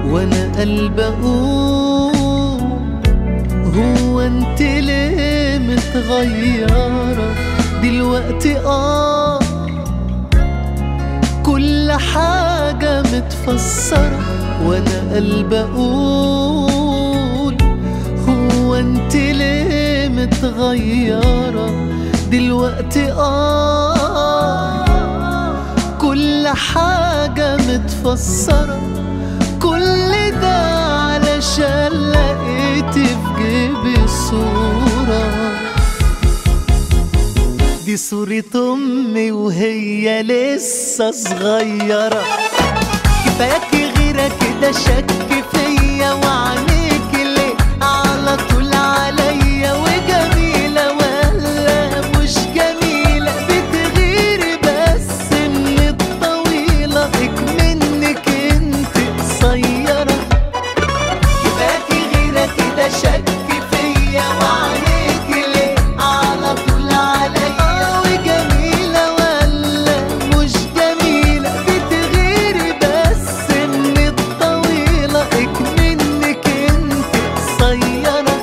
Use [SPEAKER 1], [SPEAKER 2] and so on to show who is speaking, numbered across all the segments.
[SPEAKER 1] وانا قلبي اقول هو انت ليه متغيرة دلوقتي؟ كل حاجة متفسرة وانا قلبي اقول هو انت ليه متغيرة دلوقتي؟ كل حاجة متفسرة، كل ده علشان لقيتي في جيبي صورة. دي صورة أمي وهي لسه صغيرة. كفاياكي غيرة كده شك فيا، وعينيكي ليه على طول عليا؟ وجميلة ولا مش جميلة؟ بتغيري بس من الطويلة، اكمنك انت قصيرة. كفاياكي غيرة كده شك فيا، وعينيكي ليه على طول عليا؟ وجميلة ولا مش جميلة؟ بتغيري بس من الطويلة، اكمنك انت قصيرة.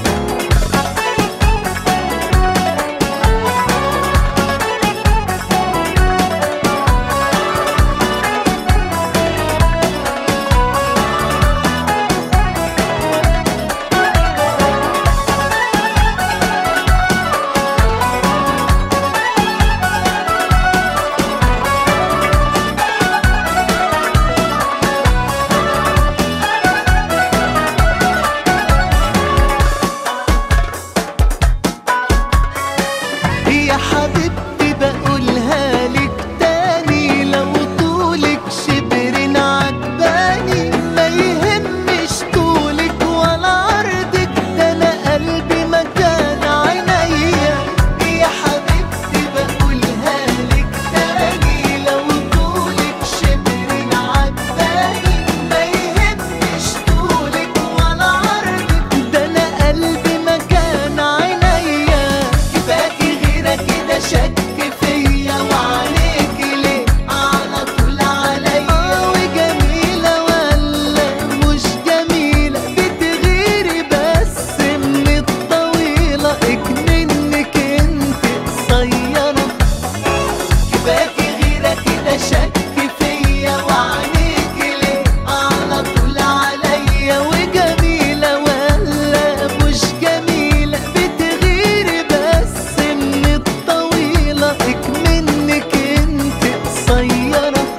[SPEAKER 1] يا حبيبتي بقولها لك تاني، لو طولك شبرين عجباني، ما يهمش طولك ولا عرضك، ده انا قلبي مكان عينيا. يا حبيبتي بقولها لك تاني، لو طولك شبرين عجباني، ما يهمش طولك ولا عرضك، ده انا قلبي مكان عينيا. كفاكي كده شك فيا، وعليكي ليه على طول عليا؟ وجميلة ولا مش جميلة؟ بتغيري بس من الطويلة، اكمنك انت قصيرة. كفاكي غيرة كده شك فيا، وعليكي ليه على طول عليا؟ وجميلة ولا مش جميلة؟ بتغيري بس من الطويلة، اكمنك انت قصيرة.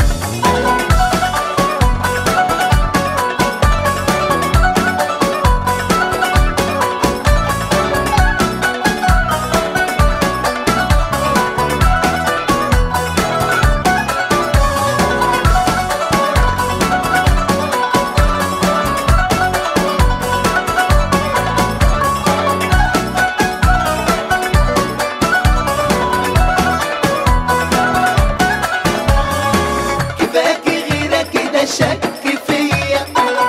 [SPEAKER 1] كفاكي غيرة كده شك فيا،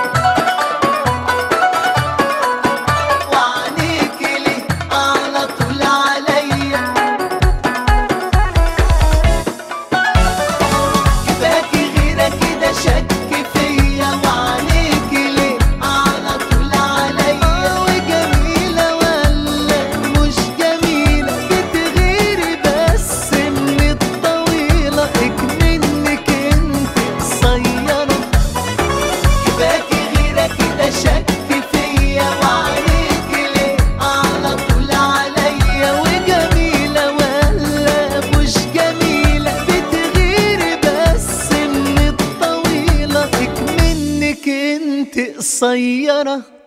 [SPEAKER 1] وعينيكي ليه على طول عليا؟ كفاكي غيرة كده شك فيا، وعينيكي ليه على طول عليا؟ وجميلة ولا مش جميلة؟ بتغيري بس من الطويلة، اكمنك انت قصيرة. كفاكي غيرة كده شك فيا، وعينيكي ليه على طول عليا؟ وجميلة ولا مش جميلة؟ بتغيري بس من الطويلة، اكمنك انت قصيرة.